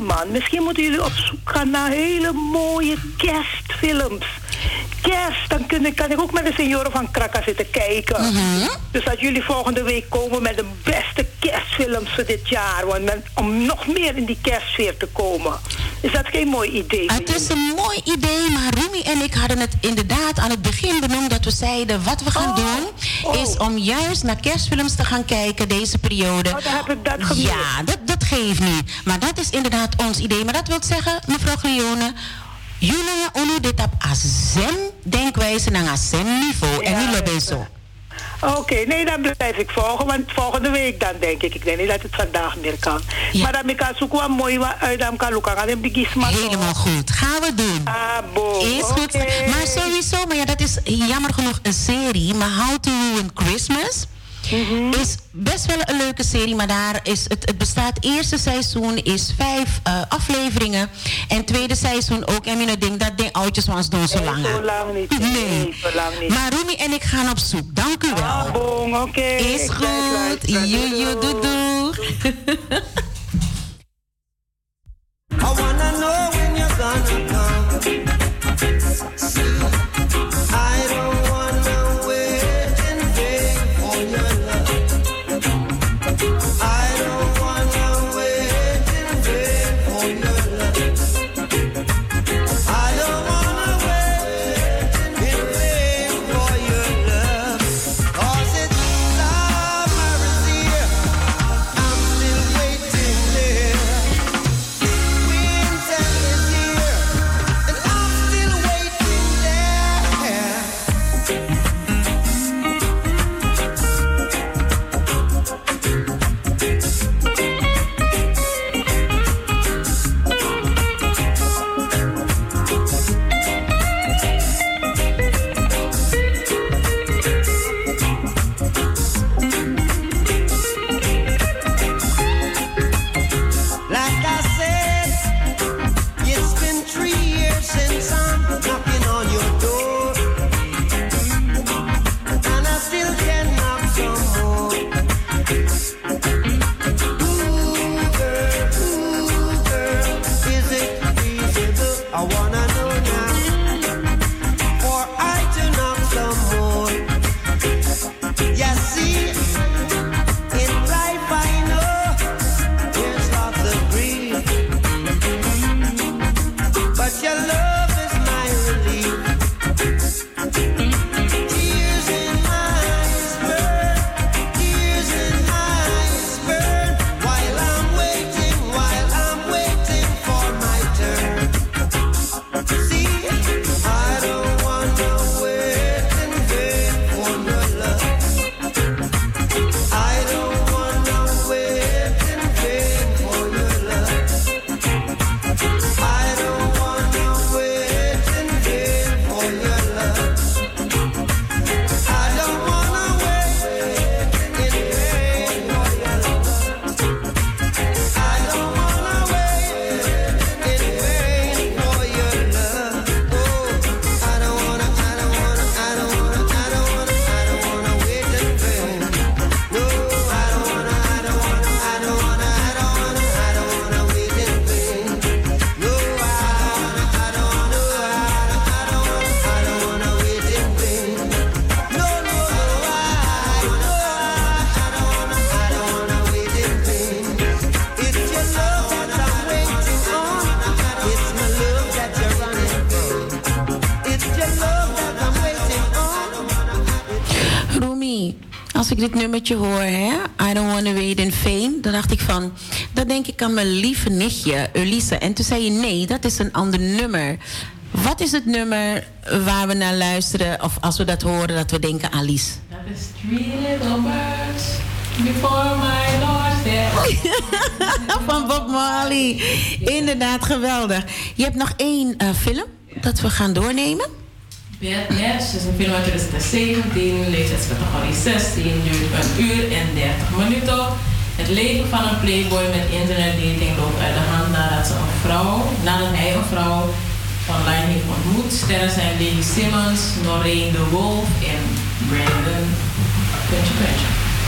man. Misschien moeten jullie op zoek gaan naar hele mooie kerstfilms. Kerst, dan kun, kan ik ook met de senioren van Krakka zitten kijken. Mm-hmm. Dus dat jullie volgende week komen met de beste kerstfilms voor dit jaar. Want men, om nog meer in die kerstsfeer te komen. Is dat geen mooi idee? Het is een mooi idee, maar Rumi en ik hadden het inderdaad aan het begin benoemd dat we zeiden wat we gaan oh. doen oh. is om juist naar kerstfilms te gaan kijken deze periode. Oh, dan heb ik dat gebeurd. Ja, dat, dat geeft niet. Maar dat is inderdaad ons idee. Maar dat wil zeggen, mevrouw Glione, jullie unu dit op azem denkwijze naar azem niveau en niet hebben zo. Oké, okay, nee, dan blijf ik volgen, want volgende week dan denk ik. Ik denk niet dat het vandaag meer kan. Ja. Maar dan kan ik zoeken wat mooi uit dan kan lukken. Helemaal goed, gaan we doen. Ah, bo. Is goed. Okay. Maar sowieso, maar ja, dat is jammer genoeg een serie. Maar How to Ruin Christmas mm-hmm. is best wel een leuke serie, maar daar is het, het bestaat. Het eerste seizoen is vijf uh, afleveringen. En het tweede seizoen ook. En ik denk dat de oudjes van ons doen zo lang. Nee, zo lang niet. Nee. nee, zo lang niet. Maar Rumi en ik gaan op zoek. Dank u wel. Ah, bon, oké. Okay. Is goed. Jojo, doei doei. I wanna know when you're gonna come. I don't wanna wait in vain for your love. I don't wanna wait in vain for your love. I don't wanna wait in vain for your love. 'Cause it's love I receive. I'm still waiting there. Winter is here, and I'm still waiting there. Like I said, it's been three years since I'm knocking on your door, and I still can knock some more. Ooh, girl, ooh, girl, is it feasible? I wanna know now, for I to knock some more. Yeah, see, in life I know there's lots of grief, but your love is my relief. Tears in my eyes burn, tears in my eyes burn, while I'm waiting, while I'm waiting for my turn. See, I don't wanna wait in vain for your love. I don't wanna wait in vain for your love. I don't wanna wait in vain for your love. I don't wanna wait in vain for your love. I don't wanna wait in vain for your love. Oh, I don't wanna, I don't wanna, I don't wanna, I don't wanna, I don't wanna wait in vain. No, I don't wanna, I don't wanna, I don't wanna, I don't wanna, I don't wanna wait in vain. No, I don't wanna, I don't wanna, I don't wanna, I don't wanna wait in vain. No, no, no, I, no, I don't wanna, I don't wanna wait in vain. It's your love that I'm waiting on. It's my love that you're running from. It's your love that I'm waiting on. Rumi, als ik dit nummertje hoor, hè, I don't wanna wait in vain, dan dacht ik van, dan denk ik aan mijn lieve nichtje, Elise. En toen zei je nee, dat is een ander nummer. Wat is het nummer waar we naar luisteren, of als we dat horen, dat we denken aan Lies? Dat is Three Little Birds Before My Doorstep. Van Bob Marley. Inderdaad, geweldig. Je hebt nog één uh, film dat we gaan doornemen. Bad Match is een film uit twintig zeventien, leeftijdscategorie zestien, duurt een uur en dertig minuten. Het leven van een playboy met internetdating loopt uit de hand nadat, ze een vrouw, nadat hij een vrouw online heeft ontmoet. Sterren zijn Lily Simmons, Noreen de Wolf en Brandon Puntje Puntje.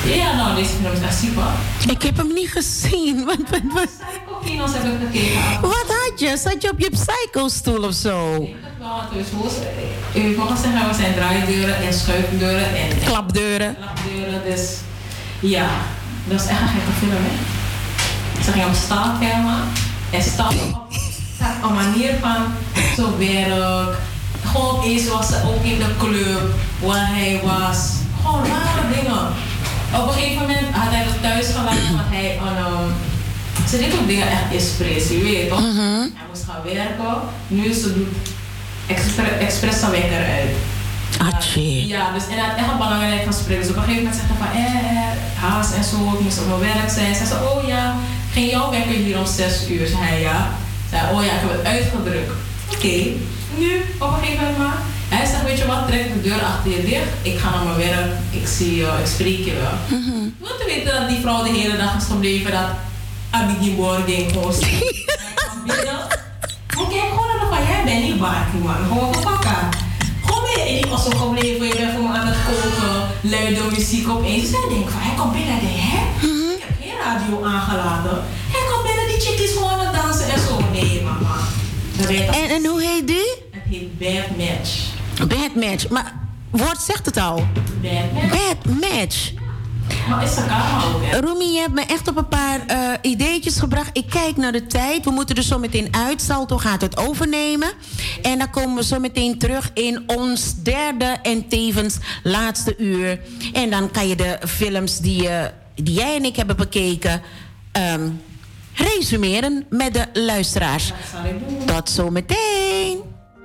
Ja, nou, deze film is echt super. Ik heb hem niet gezien. Wat, wat, wat? Psycho-kino's heb ik gekeken. Wat had je? Zat je op je psycho-stoel of zo? Nee, dat wel. Dus hoe u mag zeggen, we zijn draaideuren en schuifdeuren en... en klapdeuren. Klapdeuren, dus... Ja, dat is echt een gekke film, hè. Ze ging op staalkamer en staat op een manier van zo werk. Gewoon opeens was ze ook in de club waar hij was. Gewoon rare dingen. Op een gegeven moment had hij het thuis gelaten, want hij een, um, ze deed ook dingen echt expres, je weet toch? Mm-hmm. Hij moest gaan werken, nu ze doet expres, expres zijn wekker uit. Atje. Ja, dus en hij had echt een belangrijk gesprek. Dus op een gegeven moment zegt hij van, eh, eh, haast en zo, ik moest op mijn werk zijn. Ze zei, oh ja, ging jouw wekker hier om zes uur? Zei hij, ja. Zei, oh ja, ik heb het uitgedrukt. Oké, okay. Nu, op een gegeven moment maar. Hij zegt, weet je wat, trek de deur achter je dicht. Ik ga naar mijn werk, ik zie je, ik spreek je wel. Mm-hmm. Want te weten dat die vrouw de hele dag is gebleven, dat Abigin Borging gewoon binnen. Oké, gewoon naar de van, jij bent niet waard, man. Gewoon van elkaar. Gewoon ben je in die was zo gebleven, je bent voor me aan het koken, luide muziek opeens. Dus hij denkt van, hij komt binnen, hij denkt, hè? Mm-hmm. Ik heb geen radio aangelaten. Hij komt binnen, die chick is gewoon aan het dansen en zo. Nee, mama. En, en hoe heet die? Het heet Bad Match. Bad Match, maar woord zegt het al. Bad Match. Bad Match. Maar is de kamer ook, hè? Roemie, je hebt me echt op een paar uh, ideetjes gebracht. Ik kijk naar de tijd. We moeten er zo meteen uit. Salto gaat het overnemen. En dan komen we zo meteen terug in ons derde en tevens laatste uur. En dan kan je de films die, uh, die jij en ik hebben bekeken... Um, resumeren met de luisteraars. Tot zometeen.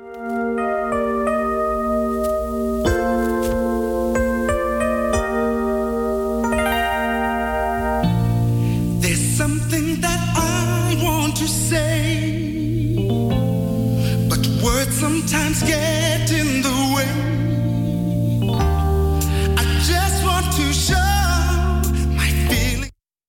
There's something that I want to say, but words sometimes get in